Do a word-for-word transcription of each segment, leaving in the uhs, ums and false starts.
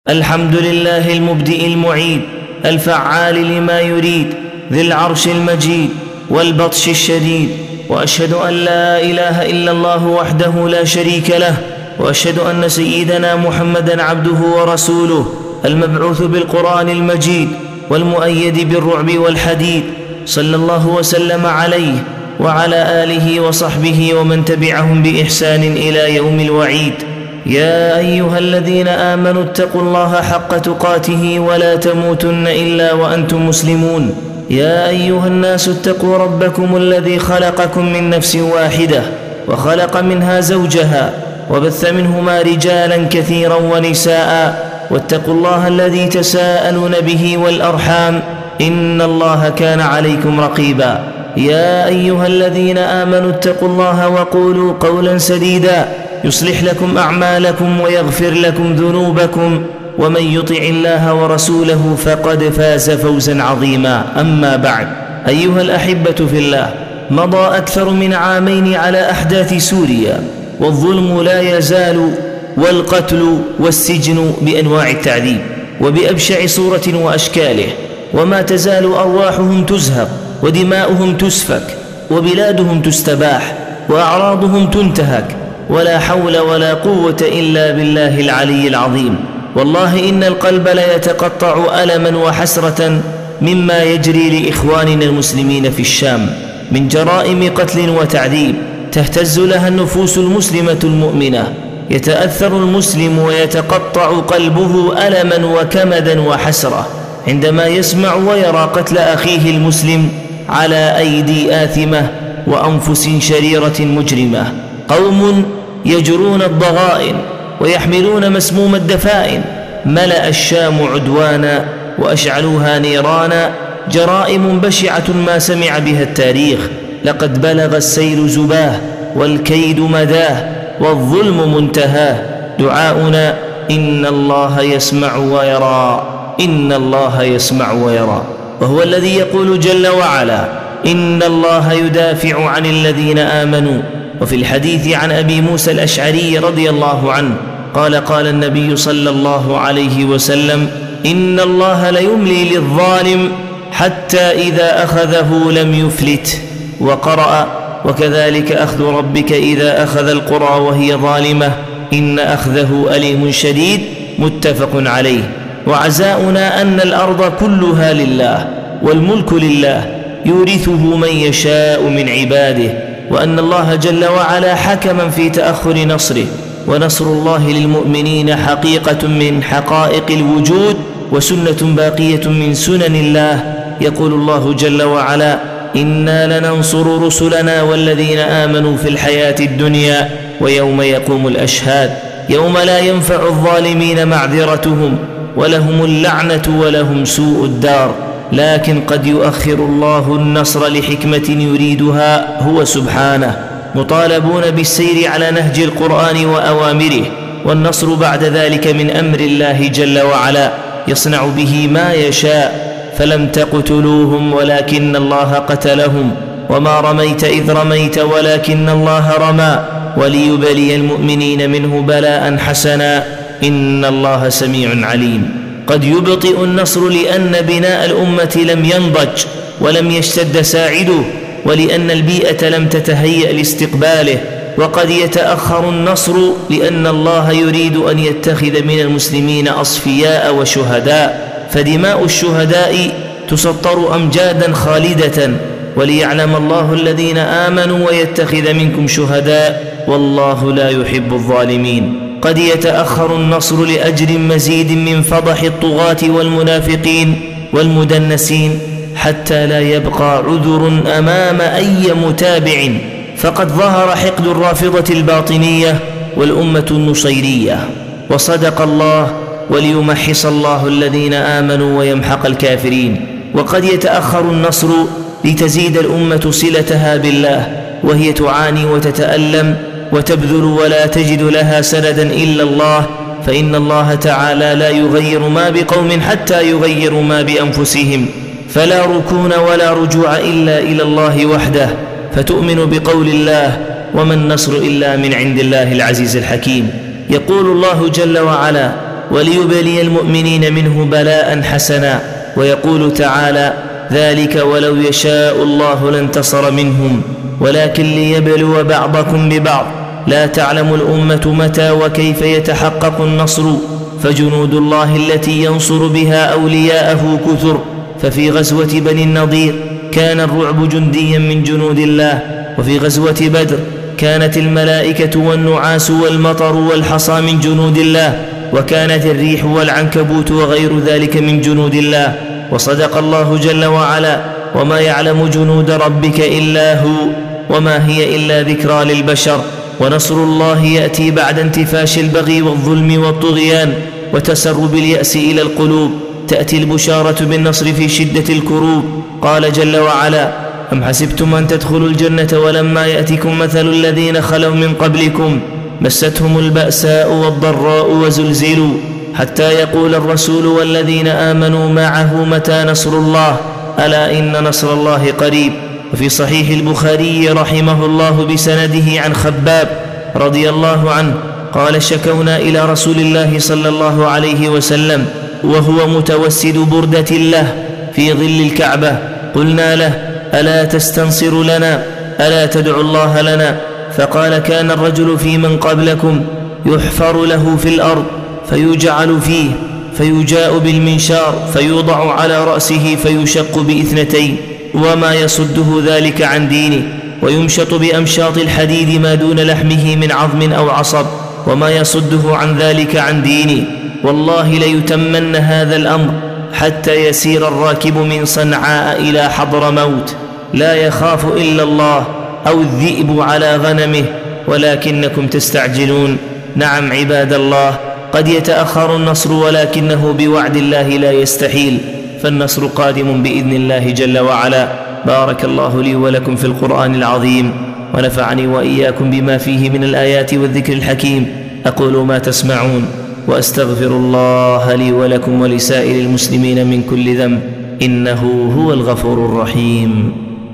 الحمد لله المبدئ المعيد الفعال لما يريد ذي العرش المجيد والبطش الشديد، وأشهد أن لا إله إلا الله وحده لا شريك له، وأشهد أن سيدنا محمدًا عبده ورسوله المبعوث بالقرآن المجيد والمؤيد بالرعب والحديد، صلى الله وسلم عليه وعلى آله وصحبه ومن تبعهم بإحسان إلى يوم الوعيد. يا أيها الذين آمنوا اتقوا الله حق تقاته ولا تموتن إلا وأنتم مسلمون. يا أيها الناس اتقوا ربكم الذي خلقكم من نفس واحدة وخلق منها زوجها وبث منهما رجالا كثيرا ونساء، واتقوا الله الذي تساءلون به والأرحام إن الله كان عليكم رقيبا. يا أيها الذين آمنوا اتقوا الله وقولوا قولا سديدا يصلح لكم أعمالكم ويغفر لكم ذنوبكم، ومن يطع الله ورسوله فقد فاز فوزا عظيما. أما بعد، أيها الأحبة في الله، مضى أكثر من عامين على أحداث سوريا، والظلم لا يزال، والقتل والسجن بأنواع التعذيب وبأبشع صورة وأشكاله، وما تزال أرواحهم تزهق ودماؤهم تسفك وبلادهم تستباح وأعراضهم تنتهك، ولا حول ولا قوة إلا بالله العلي العظيم. والله إن القلب ليتقطع ألما وحسرة مما يجري لإخواننا المسلمين في الشام من جرائم قتل وتعذيب تهتز لها النفوس المسلمة المؤمنة. يتأثر المسلم ويتقطع قلبه ألما وكمدا وحسرة عندما يسمع ويرى قتل أخيه المسلم على أيدي آثمة وأنفس شريرة مجرمة. قوم يجرون الضغائن ويحملون مسموم الدفائن، ملأ الشام عدوانا وأشعلوها نيرانا، جرائم بشعة ما سمع بها التاريخ. لقد بلغ السيل زباه والكيد مداه والظلم منتهاه. دعاؤنا إن الله يسمع ويرى، إن الله يسمع ويرى. وهو الذي يقول جل وعلا: إن الله يدافع عن الذين آمنوا. وفي الحديث عن أبي موسى الأشعري رضي الله عنه قال: قال النبي صلى الله عليه وسلم: إن الله ليملي للظالم حتى إذا أخذه لم يفلت. وقرأ: وكذلك أخذ ربك إذا أخذ القرى وهي ظالمة إن أخذه أليم شديد. متفق عليه. وعزاؤنا أن الأرض كلها لله والملك لله يورثه من يشاء من عباده، وأن الله جل وعلا حكما في تأخر نصره، ونصر الله للمؤمنين حقيقة من حقائق الوجود وسنة باقية من سنن الله. يقول الله جل وعلا: إنا لننصر رسلنا والذين آمنوا في الحياة الدنيا ويوم يقوم الأشهاد، يوم لا ينفع الظالمين معذرتهم ولهم اللعنة ولهم سوء الدار. لكن قد يؤخر الله النصر لحكمة يريدها هو سبحانه، مطالبون بالسير على نهج القرآن وأوامره، والنصر بعد ذلك من أمر الله جل وعلا يصنع به ما يشاء. فلم تقتلوهم ولكن الله قتلهم، وما رميت إذ رميت ولكن الله رمى، وليبلي المؤمنين منه بلاء حسنا إن الله سميع عليم. قد يبطئ النصر لأن بناء الأمة لم ينضج ولم يشتد ساعده، ولأن البيئة لم تتهيأ لاستقباله. وقد يتأخر النصر لأن الله يريد أن يتخذ من المسلمين أصفياء وشهداء، فدماء الشهداء تسطر أمجادا خالدة، وليعلم الله الذين آمنوا ويتخذ منكم شهداء والله لا يحب الظالمين. قد يتأخر النصر لأجل مزيد من فضح الطغاة والمنافقين والمدنسين حتى لا يبقى عذر أمام أي متابع، فقد ظهر حقد الرافضة الباطنية والأمة النصيرية. وصدق الله: وليمحص الله الذين آمنوا ويمحق الكافرين. وقد يتأخر النصر لتزيد الأمة صلتها بالله، وهي تعاني وتتألم وتبذل ولا تجد لها سندا إلا الله، فإن الله تعالى لا يغير ما بقوم حتى يغيروا ما بأنفسهم، فلا ركون ولا رجوع إلا إلى الله وحده. فتؤمن بقول الله: وما النصر إلا من عند الله العزيز الحكيم. يقول الله جل وعلا: وليبلي المؤمنين منه بلاء حسنا. ويقول تعالى: ذلك ولو يشاء الله لانتصر منهم ولكن ليبلو بعضكم ببعض. لا تعلم الأمة متى وكيف يتحقق النصر، فجنود الله التي ينصر بها أولياءه كثر. ففي غزوة بني النضير كان الرعب جنديا من جنود الله، وفي غزوة بدر كانت الملائكة والنعاس والمطر والحصى من جنود الله، وكانت الريح والعنكبوت وغير ذلك من جنود الله. وصدق الله جل وعلا: وما يعلم جنود ربك إلا هو وما هي إلا ذكرى للبشر. ونصر الله يأتي بعد انتفاش البغي والظلم والطغيان وتسرب اليأس إلى القلوب. تأتي البشارة بالنصر في شدة الكروب. قال جل وعلا: أم حسبتم أن تدخلوا الجنة ولما يأتكم مثل الذين خلوا من قبلكم مستهم البأساء والضراء وزلزلوا حتى يقول الرسول والذين آمنوا معه متى نصر الله ألا إن نصر الله قريب. وفي صحيح البخاري رحمه الله بسنده عن خباب رضي الله عنه قال: شكونا إلى رسول الله صلى الله عليه وسلم وهو متوسد بردة له في ظل الكعبة، قلنا له: ألا تستنصر لنا؟ ألا تدعو الله لنا؟ فقال: كان الرجل في من قبلكم يحفر له في الأرض فيجعل فيه فيجاء بالمنشار فيوضع على رأسه فيشق بإثنتين وما يصده ذلك عن دينه، ويمشط بأمشاط الحديد ما دون لحمه من عظم أو عصب وما يصده عن ذلك عن دينه. والله ليتمن هذا الأمر حتى يسير الراكب من صنعاء إلى حضرموت لا يخاف إلا الله أو الذئب على غنمه ولكنكم تستعجلون. نعم عباد الله، قد يتأخر النصر ولكنه بوعد الله لا يستحيل، فالنصر قادم بإذن الله جل وعلا. بارك الله لي ولكم في القرآن العظيم، ونفعني وإياكم بما فيه من الآيات والذكر الحكيم. أقول ما تسمعون وأستغفر الله لي ولكم ولسائر المسلمين من كل ذنب، إنه هو الغفور الرحيم.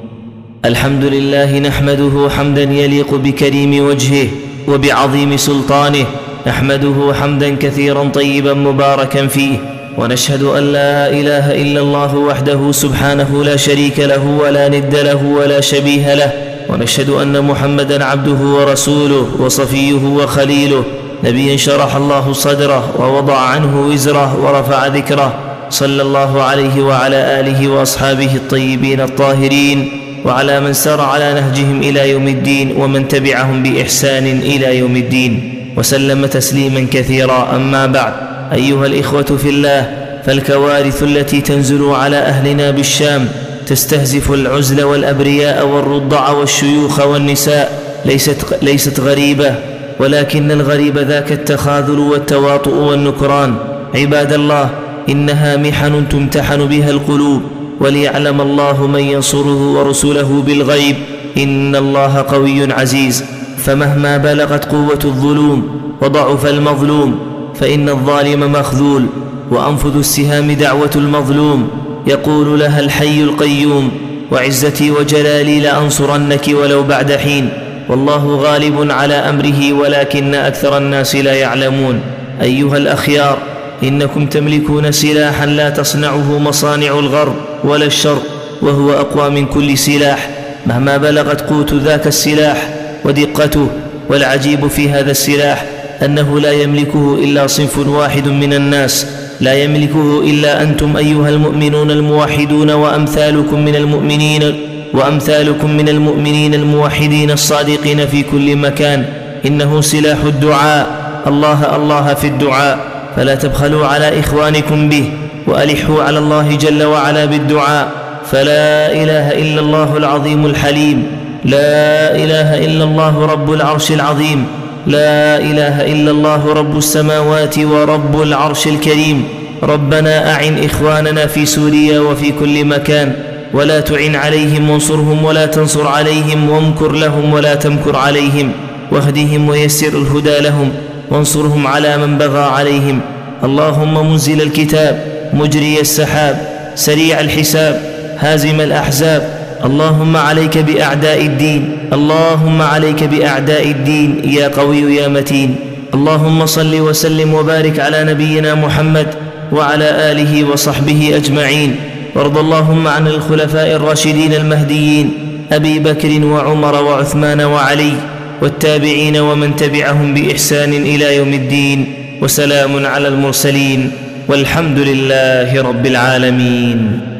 الحمد لله نحمده حمدا يليق بكريم وجهه وبعظيم سلطانه، نحمده حمدا كثيرا طيبا مباركا فيه، ونشهد أن لا إله إلا الله وحده سبحانه لا شريك له ولا ند له ولا شبيه له، ونشهد أن محمدا عبده ورسوله وصفيه وخليله، نبيا شرح الله صدره ووضع عنه وزره ورفع ذكره، صلى الله عليه وعلى آله وأصحابه الطيبين الطاهرين، وعلى من سار على نهجهم إلى يوم الدين ومن تبعهم بإحسان إلى يوم الدين، وسلم تسليما كثيرا. أما بعد، أيها الإخوة في الله، فالكوارث التي تنزل على أهلنا بالشام تستهزف العزل والأبرياء والرضع والشيوخ والنساء ليست, ليست غريبة، ولكن الغريب ذاك التخاذل والتواطؤ والنكران. عباد الله، إنها محن تمتحن بها القلوب، وليعلم الله من ينصره ورسله بالغيب، إن الله قوي عزيز. فمهما بلغت قوة الظلوم وضعف المظلوم فإن الظالم مخذول، وأنفذ السهام دعوة المظلوم، يقول لها الحي القيوم: وعزتي وجلالي لأنصرنك ولو بعد حين، والله غالب على أمره ولكن أكثر الناس لا يعلمون. أيها الأخيار، إنكم تملكون سلاحا لا تصنعه مصانع الغرب ولا الشرق، وهو أقوى من كل سلاح مهما بلغت قوت ذاك السلاح ودقته. والعجيب في هذا السلاح أنه لا يملكه إلا صنف واحد من الناس، لا يملكه إلا أنتم أيها المؤمنون الموحدون وأمثالكم من المؤمنين وأمثالكم من المؤمنين الموحدين الصادقين في كل مكان. إنه سلاح الدعاء، الله الله في الدعاء، فلا تبخلوا على إخوانكم به، وألحوا على الله جل وعلا بالدعاء. فلا إله إلا الله العظيم الحليم، لا إله إلا الله رب العرش العظيم، لا إله إلا الله رب السماوات ورب العرش الكريم. ربنا أعن إخواننا في سوريا وفي كل مكان، ولا تعن عليهم وانصرهم ولا تنصر عليهم، وامكر لهم ولا تمكر عليهم، واهدهم ويسر الهدى لهم، وانصرهم على من بغى عليهم. اللهم منزل الكتاب، مجري السحاب، سريع الحساب، هازم الأحزاب، اللهم عليك بأعداء الدين، اللهم عليك بأعداء الدين يا قوي يا متين. اللهم صل وسلم وبارك على نبينا محمد وعلى آله وصحبه أجمعين. وارض اللهم عن الخلفاء الراشدين المهديين أبي بكر وعمر وعثمان وعلي والتابعين ومن تبعهم بإحسان إلى يوم الدين. وسلام على المرسلين والحمد لله رب العالمين.